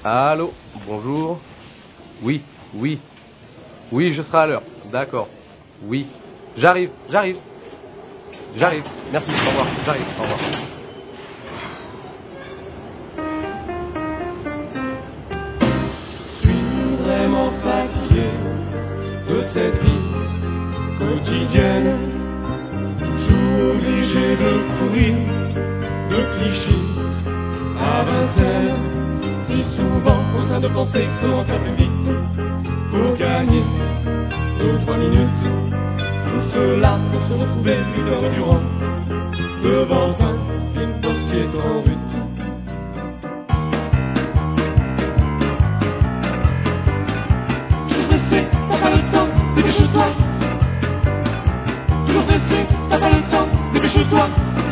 Allô, bonjour. Oui, oui. Oui, je serai à l'heure. D'accord. Oui. J'arrive. Merci, au revoir. J'arrive, au revoir. Je suis vraiment fatigué de cette vie quotidienne. Toujours obligé de courir de Clichy à Vincennes. Si souvent en train de penser comment faire plus vite pour gagner 2-3 minutes. Tout cela pour se retrouver 8 heures durant devant un film parce qui est en route. Toujours pressé, t'as pas le temps, dépêche-toi. Toujours pressé, t'as pas le temps, dépêche-toi.